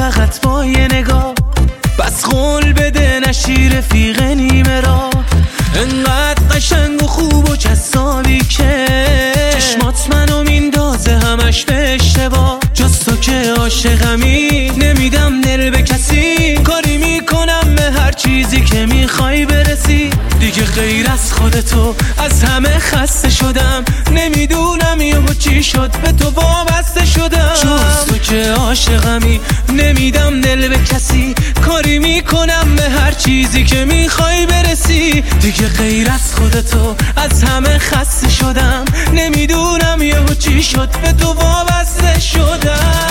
فقط با یه نگاه، بس قول بده نشی رفیق نیمه را. انقدر قشنگ و خوب و جذابی که چشمات منو میندازه همش به اشتباه. جز تو که عاشقمی نمیدم دل به کسی، کاری میکنم به هر چیزی که میخوای برسی. دیگه غیر از خودتو از همه خسته شدم، نمیدونم یهو چی شد به تو وابسته شدم. جز تو که عاشقمی نمیدم دل به کسی، کاری میکنم به هر چیزی که میخوای برسی. دیگه غیر از خودتو از همه خسته شدم، نمیدونم یهو چی شد به تو وابسته شدم.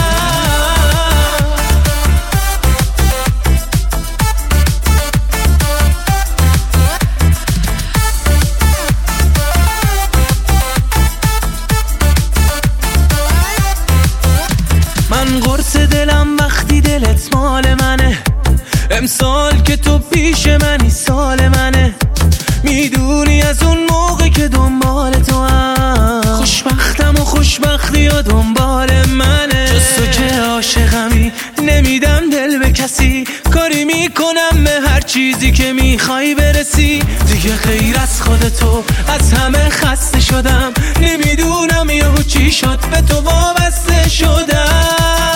من قرص دلم وقتی دلت مال منه، امسال که تو پیش منی سال منه. میدونی از اون موقع که دنبال تو هم خوشبختم و خوشبختی و دنبال منه. جز تو که عاشقمی نمیدم دل به کسی، کاری میکنم به هر چیزی که میخوای برسی. دیگه غیر از خودتو از همه خسته شدم، نمیدونم یهو چی شد به تو وابسته شدم.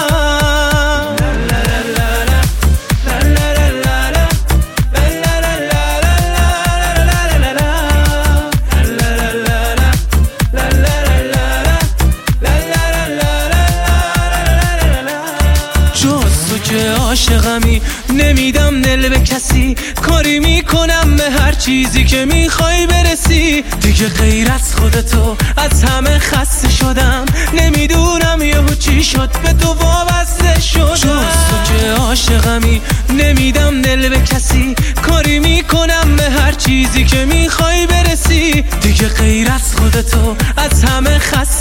عاشقمی نمیدم دل به کسی، کاری میکنم به هر چیزی که میخوای برسی. دیگه غیر از خودتو از همه خسته شدم، نمیدونم یهو چی شد به تو وابسته شدم. جز تو که عاشقمی نمیدم دل به کسی، کاری میکنم به هر چیزی که میخوای برسی. دیگه غیر از خودتو از همه خسته